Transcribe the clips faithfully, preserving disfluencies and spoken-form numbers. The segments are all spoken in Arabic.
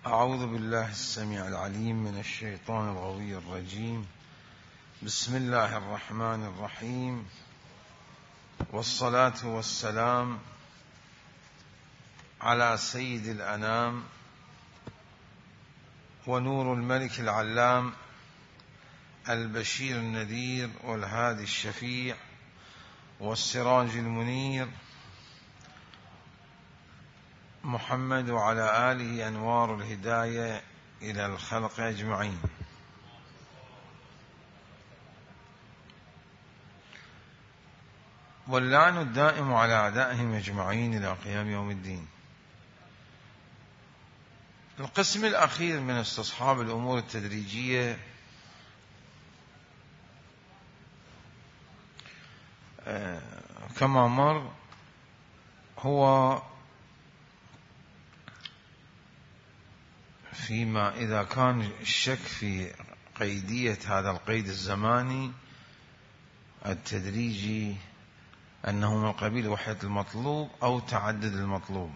أعوذ بالله السميع العليم من الشيطان الغوي الرجيم. بسم الله الرحمن الرحيم، والصلاة والسلام على سيد الأنام ونور الملك العلام البشير النذير والهادي الشفيع والسراج المنير محمد وعلى آله أنوار الهداية إلى الخلق أجمعين. واللعن الدائم على أعدائهم أجمعين إلى قيام يوم الدين. القسم الأخير من استصحاب الأمور التدريجية كما مر هو فيما إذا كان الشك في قيدية هذا القيد الزماني التدريجي أنه من قبيل وحدة المطلوب أو تعدد المطلوب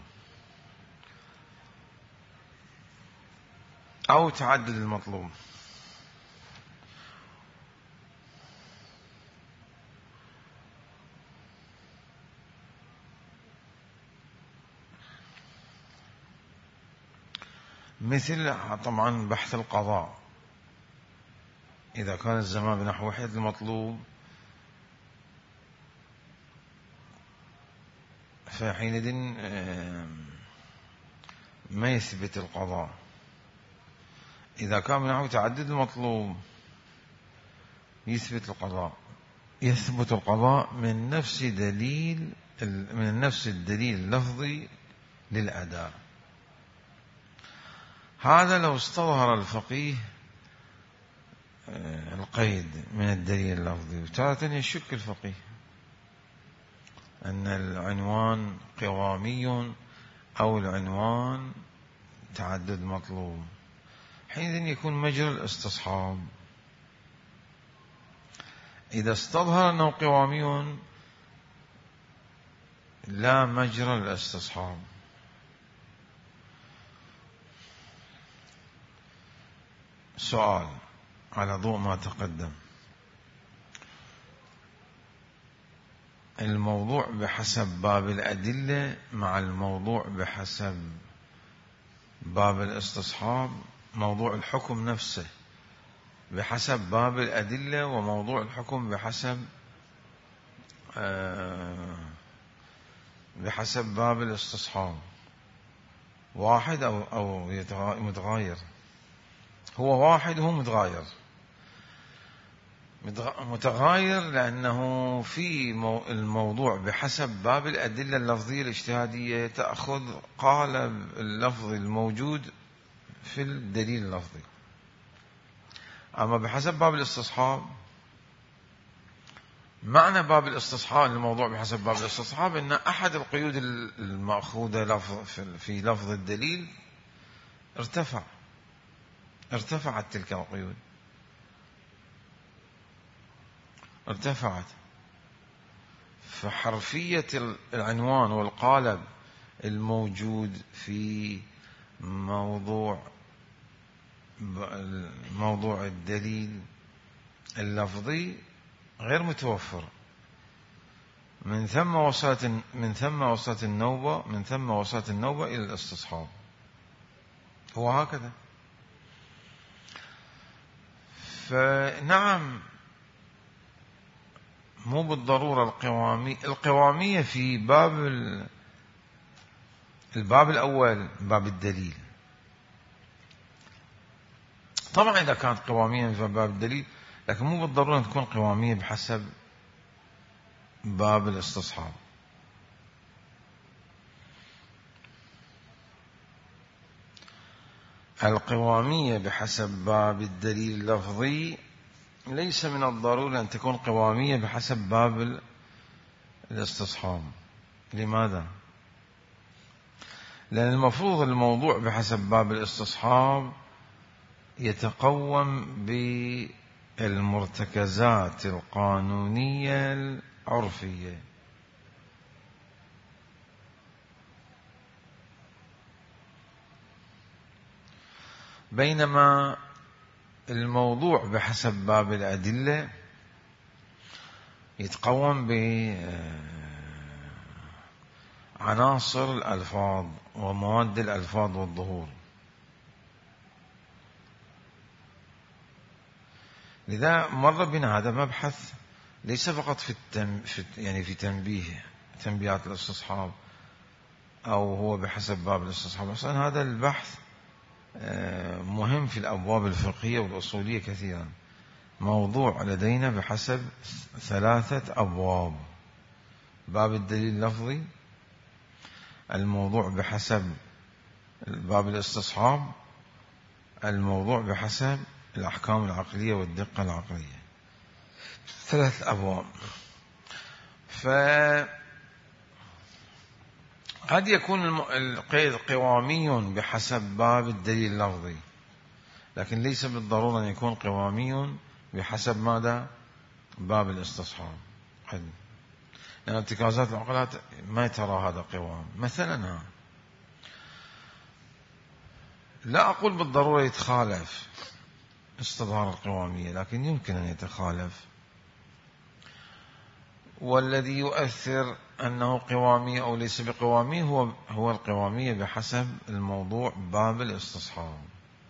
أو تعدد المطلوب. مثل طبعا بحث القضاء، إذا كان الزمان بنحو وحدة المطلوب فحينئذ ما يثبت القضاء. إذا كان بنحو تعدد المطلوب يثبت القضاء، يثبت القضاء من نفس دليل من نفس الدليل اللفظي للأداء. هذا لو استظهر الفقيه القيد من الدليل اللفظي، وتارة يشك الفقيه أن العنوان قوامي أو العنوان تعدد مطلوب، حينئذ يكون مجرى الاستصحاب. إذا استظهر أنه قوامي لا مجرى الاستصحاب. سؤال على ضوء ما تقدم: الموضوع بحسب باب الأدلة مع الموضوع بحسب باب الاستصحاب، موضوع الحكم نفسه بحسب باب الأدلة وموضوع الحكم بحسب آه بحسب باب الاستصحاب واحد أو أو متغاير؟ هو واحد، هو متغاير. متغاير لأنه في الموضوع بحسب باب الأدلة اللفظية الاجتهادية تأخذ قالب اللفظ الموجود في الدليل اللفظي. أما بحسب باب الاستصحاب، معنى باب الاستصحاب الموضوع بحسب باب الاستصحاب أن أحد القيود المأخوذة لفظ في لفظ الدليل ارتفع ارتفعت تلك القيود ارتفعت فحرفية العنوان والقالب الموجود في موضوع موضوع الدليل اللفظي غير متوفر. من ثم وصلت من ثم وصلت النوبة من ثم وصلت النوبة إلى الاستصحاب. هو هكذا. فنعم، مو بالضرورة القوامية القوامية في باب الباب الأول، باب الدليل. طبعا إذا كانت قوامية في باب الدليل، لكن مو بالضرورة أن تكون قوامية بحسب باب الاستصحاب. القوامية بحسب باب الدليل اللفظي ليس من الضروري أن تكون قوامية بحسب باب الاستصحاب. لماذا؟ لأن المفروض الموضوع بحسب باب الاستصحاب يتقوم بالمرتكزات القانونية العرفية. بينما الموضوع بحسب باب الأدلة يتقوم بعناصر الألفاظ ومواد الألفاظ والظهور. لذا مر بنا هذا مبحث ليس فقط في, التم في يعني في تنبيه تنبيهات الاستصحاب أو هو بحسب باب الاستصحاب، أصلا هذا البحث مهم في الأبواب الفقهية والأصولية كثيرا. موضوع لدينا بحسب ثلاثة أبواب: باب الدليل اللفظي، الموضوع بحسب باب الاستصحاب، الموضوع بحسب الأحكام العقلية والدقة العقلية. ثلاث أبواب. فقد يكون القيد قوامي بحسب باب الدليل اللفظي، لكن ليس بالضرورة أن يكون قوامي بحسب ماذا؟ باب الاستصحاب. لأن يعني ارتكازات العقلات ما ترى هذا قوام. مثلا لا أقول بالضرورة يتخالف استظهار القوامية، لكن يمكن أن يتخالف. والذي يؤثر أنه قوامي أو ليس بقوامي هو هو القوامية بحسب الموضوع باب الاستصحاب.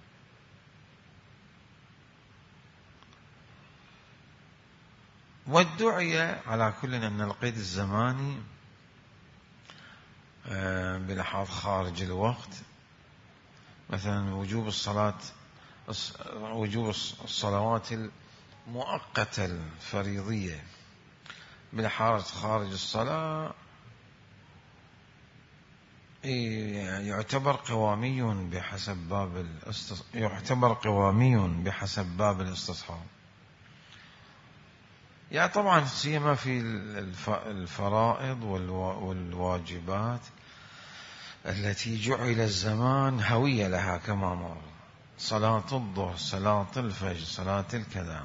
وادعي على كل أن القيد الزماني بلحاظ خارج الوقت، مثلا وجوب الصلاة وجوب الصلوات المؤقتة الفريضية بلحاظ خارج الصلاة يعتبر قوامي بحسب باب الاستص... يعتبر قوامي بحسب باب الاستصحاب. يعني طبعا سيما في الفرائض والواجبات التي جعل الزمان هوية لها كما مر: صلاة الظهر، صلاة الفجر، صلاة الكذا.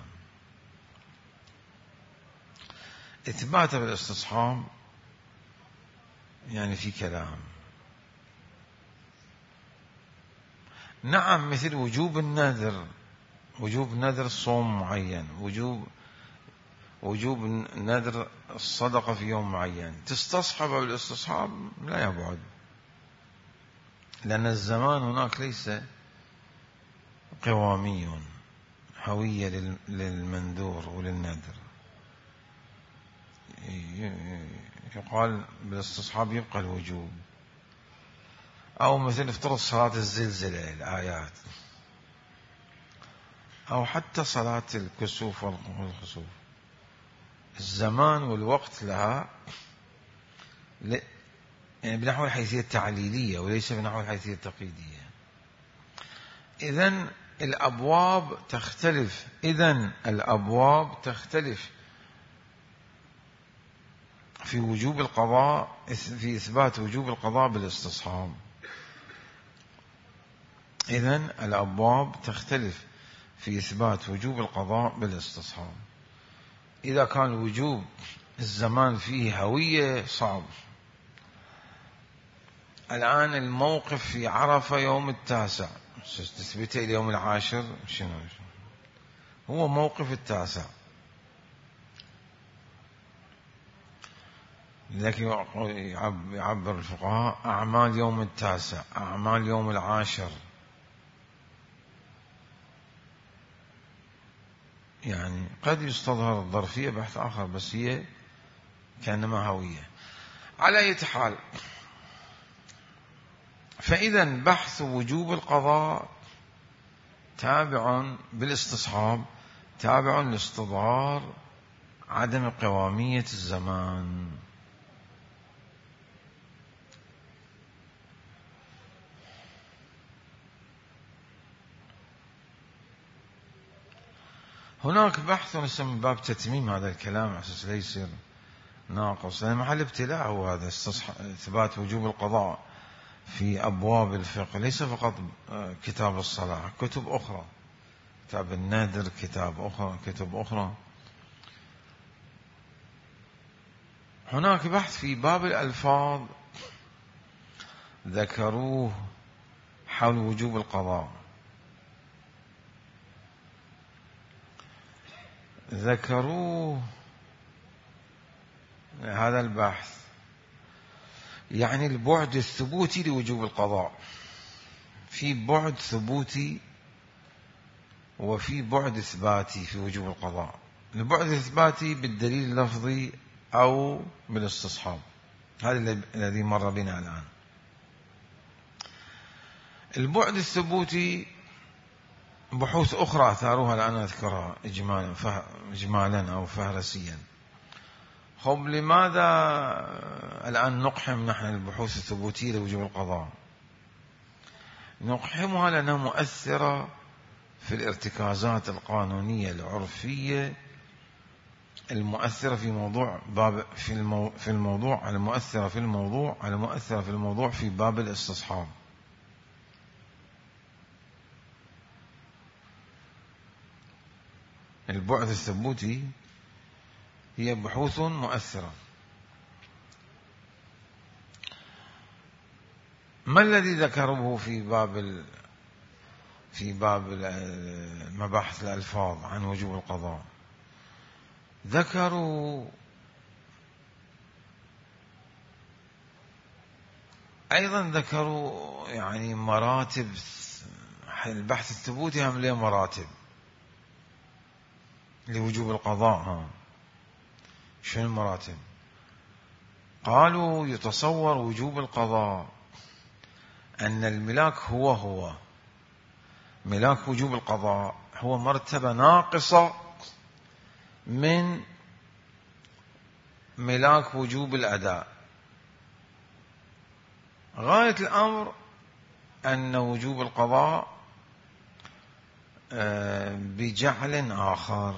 إثبات بالاستصحاب يعني في كلام. نعم، مثل وجوب النذر، وجوب نذر صوم معين، وجوب وجوب نذر الصدقة في يوم معين، تستصحب بالاستصحاب لا يبعد، لأن الزمان هناك ليس قوامي هوية للمنذور وللنذر. يقال بالاستصحاب يبقى الوجوب. أو مثل افترض صلاة الزلزلة الآيات، أو حتى صلاة الكسوف والخسوف، الزمان والوقت لها يعني بنحو الحيثية التعليلية وليس بنحو الحيثية التقييدية. إذن الأبواب تختلف إذن الأبواب تختلف في وجوب القضاء، في إثبات وجوب القضاء بالاستصحاب. إذن الأبواب تختلف في إثبات وجوب القضاء بالاستصحاب. إذا كان وجوب الزمان فيه هوية صعب. الآن الموقف في عرفة يوم التاسع، تثبته اليوم العاشر، شنو هو موقف التاسع؟ لكن يعبر الفقهاء أعمال يوم التاسع، أعمال يوم العاشر، يعني قد يستظهر الظرفية بحث آخر، بس هي كأنما هوية. على أي حال، فإذا بحث وجوب القضاء تابع بالاستصحاب، تابع لاستظهار عدم قوامية الزمان. هناك بحث اسمه باب تتميم هذا الكلام على أساس لا يصير ناقص، لأن محل ابتلاء هو هذا إثبات وجوب القضاء في أبواب الفقه، ليس فقط كتاب الصلاة، كتب أخرى، كتاب النادر، كتاب أخرى كتب أخرى. هناك بحث في باب الألفاظ ذكروه حول وجوب القضاء، ذكروه هذا البحث، يعني البعد الثبوتي لوجوب القضاء. في بعد ثبوتي وفي بعد إثباتي في وجوب القضاء. البعد الإثباتي بالدليل اللفظي أو بالاستصحاب، هذا الذي مر بنا الآن. البعد الثبوتي بحوث أخرى أثاروها الآن أذكرها إجمالا إجمالا أو فهرسيا. خب لماذا الآن نقحم نحن البحوث الثبوتية لوجوب القضاء؟ نقحمها لأنها مؤثرة في الارتكازات القانونية العرفية المؤثرة في موضوع باب في المو في الموضوع المؤثرة في الموضوع المؤثرة في الموضوع في باب الاستصحاب. البعد الثبوتي هي بحوث مؤثرة. ما الذي ذكروه في باب ال... في باب مباحث الألفاظ عن وجوب القضاء؟ ذكروا أيضا ذكروا يعني مراتب البحث الثبوتي، هم له مراتب لوجوب القضاء. ها شنو المراتب؟ قالوا يتصور وجوب القضاء أن الملاك هو هو ملاك وجوب القضاء هو مرتبة ناقصة من ملاك وجوب الأداء. غاية الأمر أن وجوب القضاء بجعل آخر،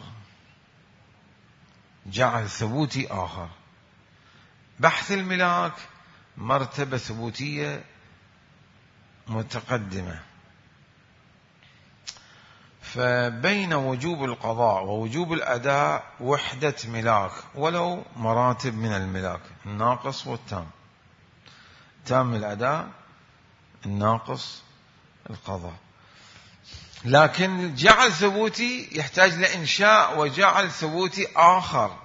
جعل ثبوتي آخر. بحث الملاك مرتبة ثبوتية متقدمة. فبين وجوب القضاء ووجوب الأداء وحدة ملاك، ولو مراتب من الملاك، الناقص والتام. تام الأداء، الناقص القضاء. لكن جعل ثبوتي يحتاج لإنشاء وجعل ثبوتي آخر.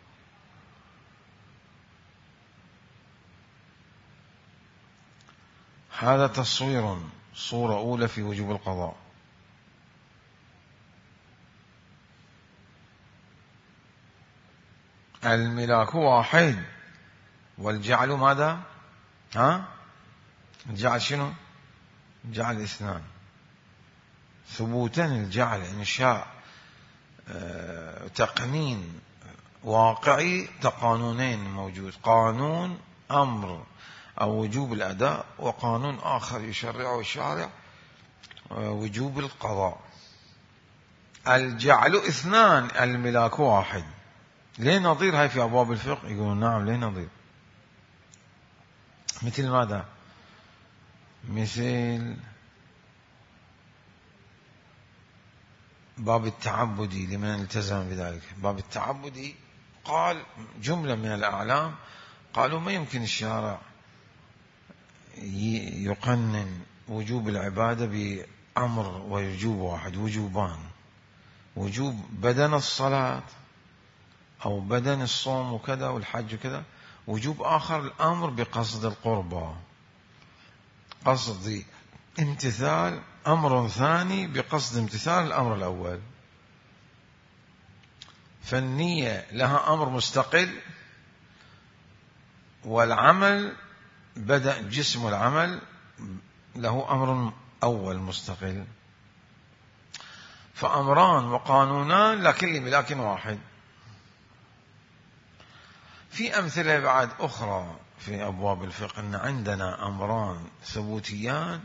هذا تصوير، صورة أولى في وجوب القضاء. الملاك واحد والجعل ماذا؟ ها؟ الجعل شنو؟ الجعل اثنان. ثبوتا الجعل إنشاء آه، تقنين واقعي، تقانونين موجود، قانون أمر أو وجوب الأداء، وقانون آخر يشرعه الشارع آه، وجوب القضاء. الجعل اثنان، الملاك واحد. ليه نظير هاي في أبواب الفقه؟ يقولون نعم ليه نظير. مثل ماذا؟ مثل باب التعبدي لمن التزم بذلك. باب التعبدي قال جملة من الأعلام قالوا ما يمكن الشارع يقنن وجوب العبادة بأمر ووجوب واحد، وجوبان: وجوب بدن الصلاة أو بدن الصوم وكذا والحج وكذا، وجوب آخر الأمر بقصد القربى، قصد امتثال أمر ثاني بقصد امتثال الأمر الأول. فالنية لها أمر مستقل، والعمل بدأ جسم العمل له أمر أول مستقل. فأمران وقانونان لكل ملاك واحد. في أمثلة بعد أخرى في أبواب الفقه أن عندنا أمران ثبوتيان،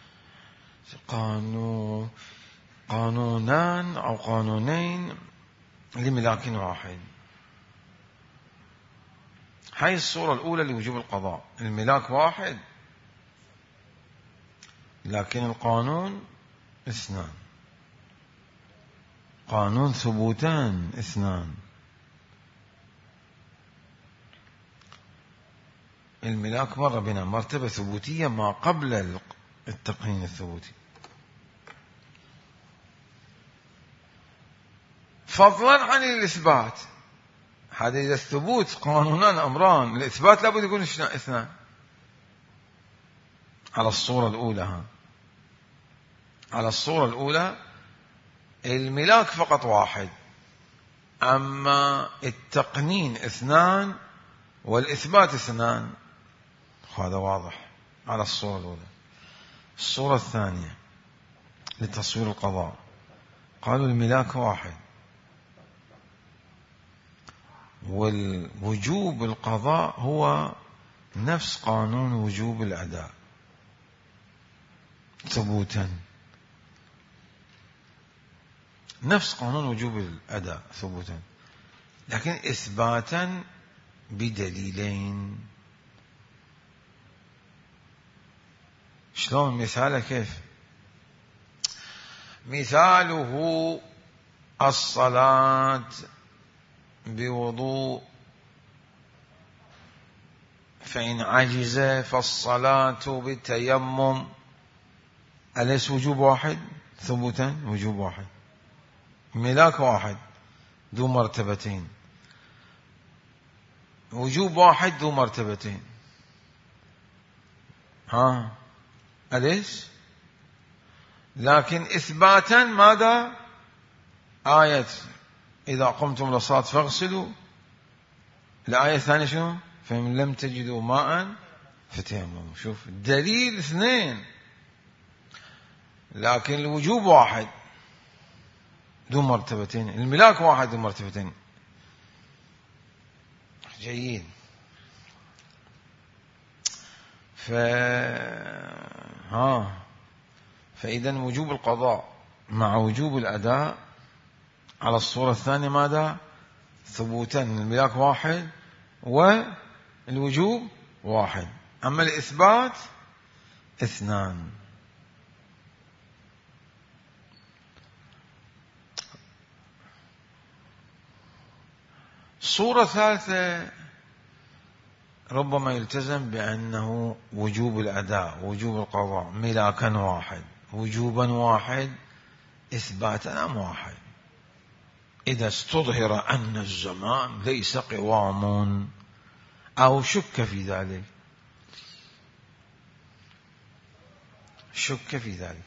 قانون قانونان أو قانونين لملاك واحد. هاي الصورة الأولى لوجوب القضاء: الملاك واحد لكن القانون اثنان، قانون ثبوتان اثنان. الملاك مر بنا مرتبة ثبوتية ما قبل التقنين الثبوتي. فضلا عن الإثبات. هذا إذا الثبوت قانونان أمران، الإثبات لابد يكون اثنان على الصورة الأولى. ها. على الصورة الأولى الملاك فقط واحد، أما التقنين اثنان والإثبات اثنان. هذا واضح على الصورة الأولى. الصورة الثانية لتصوير القضاء، قالوا الملاك واحد، والوجوب القضاء هو نفس قانون وجوب الأداء ثبوتا، نفس قانون وجوب الأداء ثبوتا، لكن إثباتا بدليلين. شلون مثاله؟ كيف مثاله؟ الصلاة بوضوء، فإن عجز فالصلاة بالتيمم. أليس وجوب واحد ثبوتا؟ وجوب واحد، ملاك واحد ذو مرتبتين، وجوب واحد ذو مرتبتين. ها أليس؟ لكن إثباتا ماذا؟ آية إذا قمتم للصلاة فاغسلوا. الآية الثانية شنو؟ فإن لم تجدوا ماء فتيمموا. شوف الدليل اثنين، لكن الوجوب واحد ذو مرتبتين، الملاك واحد ذو مرتبتين. جيد. ف ها فإذا وجوب القضاء مع وجوب الأداء على الصورة الثانية ماذا؟ ثبوتا، الملاك واحد والوجوب واحد، أما الإثبات اثنان. صورة ثالثة ربما يلتزم بأنه وجوب الأداء وجوب القضاء ملاكا واحد، وجوبا واحد، إثباتا أم واحد. إذا استظهر أن الزمان ليس قوام أو شك في ذلك، شك في ذلك.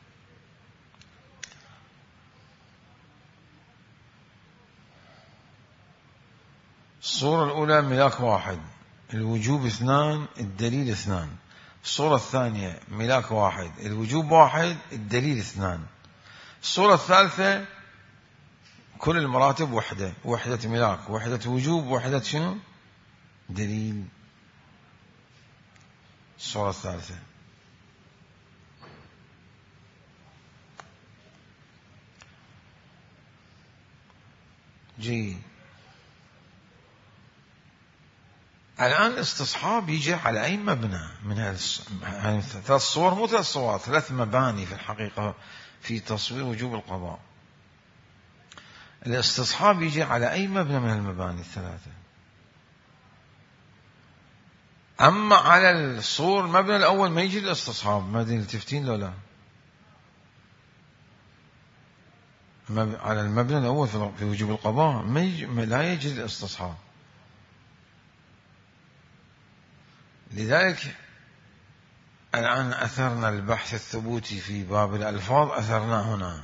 الصورة الأولى ملاك واحد، الوجوب اثنان، الدليل اثنان. الصورة الثانية ملاك واحد، الوجوب واحد، الدليل اثنان. الصورة الثالثة كل المراتب وحدة، وحدة ملاك، وحدة وجوب، وحدة شنو؟ دليل. الصورة الثالثة جي. الآن الاستصحاب يجي على أي مبنى من هذه ثلاث صور، مو ثلاث صور، ثلاث مباني في الحقيقة في تصوير وجوب القضاء. الاستصحاب يجي على أي مبنى من المباني الثلاثة. أما على الصور المبنى الأول ما يجي الاستصحاب، ما أدري التفتين لو لا. على المبنى الأول في وجوب القضاء ما يجي، لا يجي الاستصحاب. لذلك الآن أثرنا البحث الثبوتي في باب الألفاظ، أثرنا هنا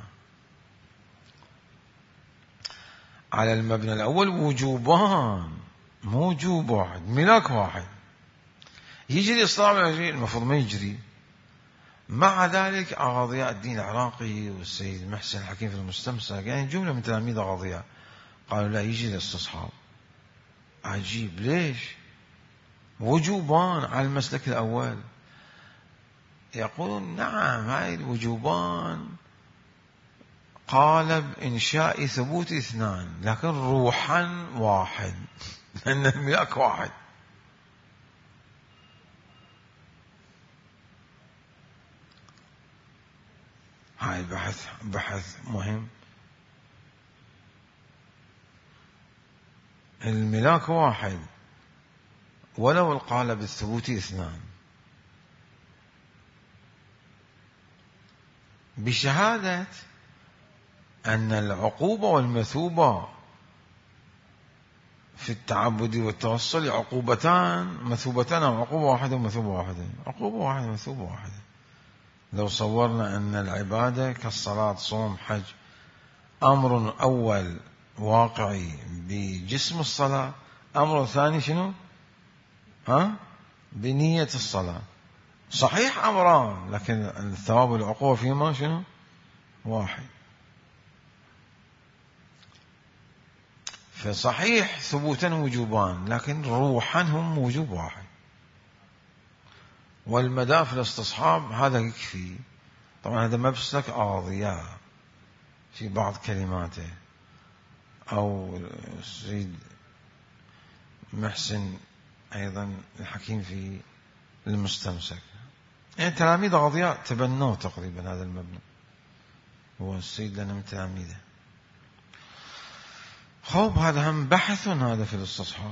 على المبنى الأول وجوبان، مو وجوب واحد، ملاك واحد. يجري الإصلاح المفروض ما يجري. مع ذلك أغاضياء الدين العراقي والسيد محسن الحكيم في المستمسك، يعني جملة من تلاميذ أغاضياء، قالوا لا يجري الاستصحاب. عجيب، ليش؟ وجوبان على المسلك الأول. يقولون نعم هاي الوجوبان قالب إنشاء ثبوت اثنان، لكن روحا واحد، لأن الملاك واحد. هاي بحث بحث مهم. الملاك واحد ولو القالب الثبوتي اثنان، بشهادة أن العقوبة والمثوبة في التعبد والتوصل عقوبتان مثوبتان، أو عقوبة واحدة ومثوبة واحدة؟ عقوبة واحدة مثوبة واحدة. لو صورنا أن العبادة كالصلاة صوم حج أمر أول واقعي بجسم الصلاة، أمر ثاني شنو؟ ها؟ بنية الصلاة. صحيح أمران، لكن الثواب والعقوبة فيما شنو؟ واحد. فصحيح ثبوتا وجوبان، لكن روحا هم وجوب واحد. والمدى في الاستصحاب هذا يكفي. طبعا هذا مبسلك أغضياء في بعض كلماته، أو السيد محسن أيضا الحكيم في المستمسك، يعني تلاميذ أغضياء تبنوا تقريبا هذا المبنى، هو السيد لنا من تلاميذه. خوب هذا هم بحث هذا في الاستصحاب.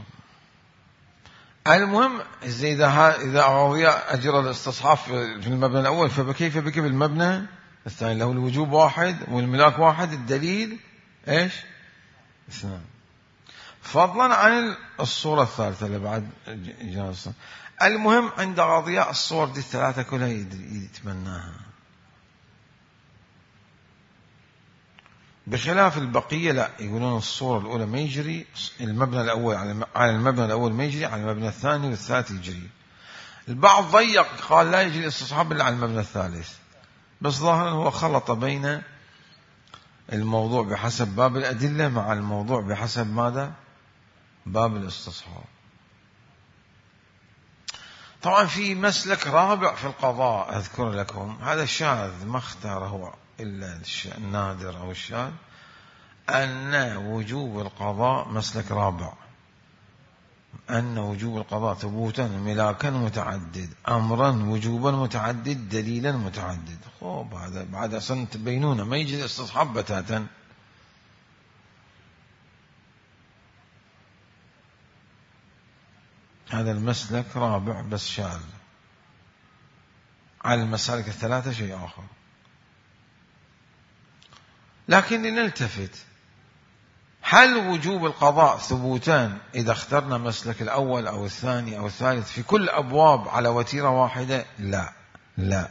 المهم إذا إذا أغضياء أجرى الاستصحاب في المبنى الأول، فكيف بك بالمبنى الثاني؟ له الوجوب واحد والملاك واحد، الدليل إيش؟ اثنان. فضلا عن الصورة الثالثة اللي بعد جالسة. المهم عند أغضياء الصور دي الثلاثة كلها يتمناها، بخلاف البقية لا، يقولون الصورة الأولى ما يجري المبنى الأول على المبنى الأول، ما يجري على المبنى الثاني والثالث يجري. البعض ضيق قال لا يجري الاستصحاب إلا على المبنى الثالث، بس ظاهرا هو خلط بين الموضوع بحسب باب الأدلة مع الموضوع بحسب ماذا؟ باب الاستصحاب. طبعا في مسلك رابع في القضاء أذكر لكم، هذا شاذ ما اختاره إلا النادر أو الشاذ، أن وجوب القضاء مسلك رابع، أن وجوب القضاء ثبوتا ملاكا متعدد، أمرا وجوبا متعدد، دليلا متعدد. خوب هذا بعد سنة تبينونه ما يجي استصحاب بتاتا. هذا المسلك رابع بس شاذ، على المسالك الثلاثة شيء آخر. لكن لنلتفت، هل وجوب القضاء ثبوتان إذا اخترنا مسلك الأول أو الثاني أو الثالث في كل أبواب على وتيرة واحدة؟ لا لا،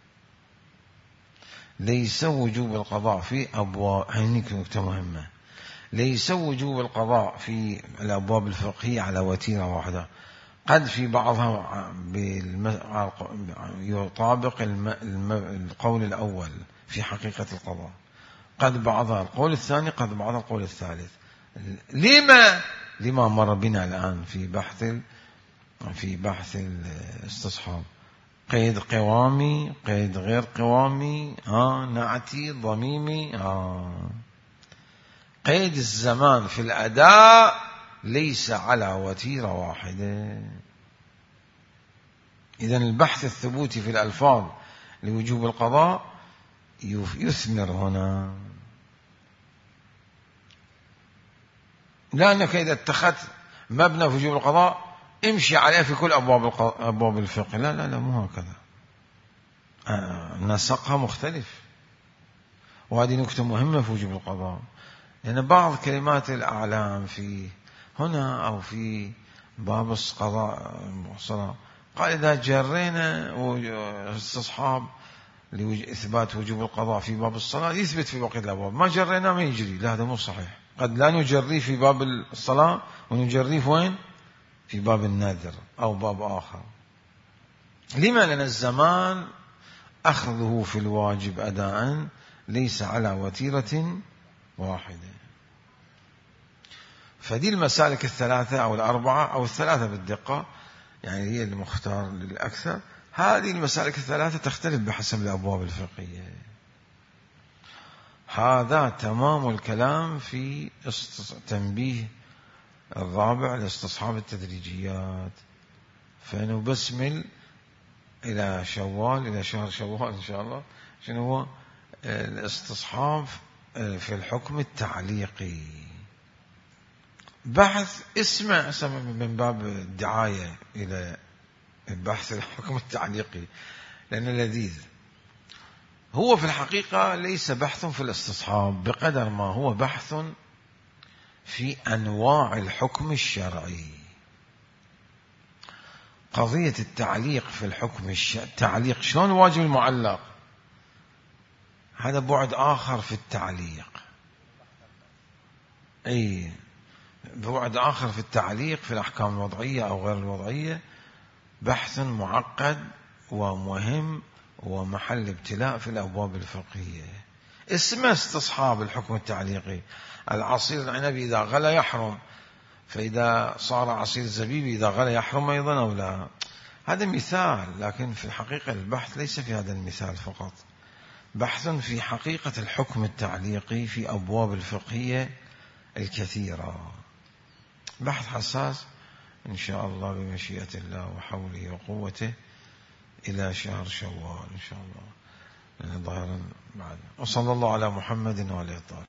ليس وجوب القضاء في أبواب، هنيك نكتة مهمة، ليس وجوب القضاء في الأبواب الفقهية على وتيرة واحدة. قد في بعضها يطابق القول الأول في حقيقة القضاء، قد بعضها القول الثاني، قد بعضها القول الثالث. لما لما مر بنا الآن في بحث في بحث الاستصحاب، قيد قوامي، قيد غير قوامي، ها نعتي ضميمي، ها قيد الزمان في الأداء ليس على وتيرة واحدة. إذن البحث الثبوتي في الألفاظ لوجوب القضاء يثمر هنا، لأنك إذا اتخذت مبنى في وجوب القضاء امشي عليه في كل أبواب أبواب الفقه، لا لا لا مو هكذا، آه نسقها مختلف. وهذه نكتة مهمة في وجوب القضاء، لأن يعني بعض كلمات الأعلام في هنا أو في باب القضاء الصلاة قال إذا جرينا استصحاب لإثبات وجوب القضاء في باب الصلاة يثبت في بقية الأبواب، ما جرينا ما يجري. لا هذا مو صحيح، قد لا نجريه في باب الصلاة ونجريه وين؟ في باب النادر أو باب آخر. لما؟ لأن الزمان أخذه في الواجب أداء ليس على وتيرة واحدة. فدي المسالك الثلاثة أو الأربعة أو الثلاثة بالدقة، يعني هي المختار للأكثر. هذه المسالك الثلاثة تختلف بحسب الأبواب الفقهية. هذا تمام الكلام في تنبيه الرابع لاستصحاب التدريجيات. فنبسمل إلى شوال، إلى شهر شوال إن شاء الله، شنو هو الاستصحاب في الحكم التعليقي. بحث اسمع اسمع من باب الدعاية إلى بحث الحكم التعليقي لأنه لذيذ. هو في الحقيقة ليس بحث في الاستصحاب بقدر ما هو بحث في أنواع الحكم الشرعي. قضية التعليق في الحكم الشرعي، التعليق شلون واجب المعلق، هذا بعد آخر في التعليق. أي بعد آخر في التعليق في الأحكام الوضعية أو غير الوضعية، بحث معقد ومهم ومحل ابتلاء في الأبواب الفقهية. اسمه استصحاب الحكم التعليقي. العصير العنبي إذا غلى يحرم، فإذا صار عصير الزبيب إذا غلى يحرم أيضا أو لا. هذا مثال، لكن في الحقيقة البحث ليس في هذا المثال فقط، بحث في حقيقة الحكم التعليقي في أبواب الفقهية الكثيرة. بحث حساس إن شاء الله بمشيئة الله وحوله وقوته إلى شهر شوال إن شاء الله ظاهرا بعد. وصلى الله على محمد وعلى آله.